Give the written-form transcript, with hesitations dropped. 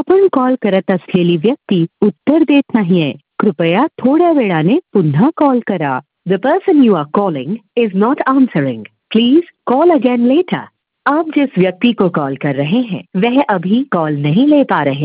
आपण कॉल करत असलेली व्यक्ती उत्तर देत नाहीये. कृपया थोड्या वेळाने पुन्हा कॉल करा. The person you are calling is not answering. Please call again later. आप जिस व्यक्ति को कॉल कर रहे हैं वह अभी कॉल नहीं ले पा रहे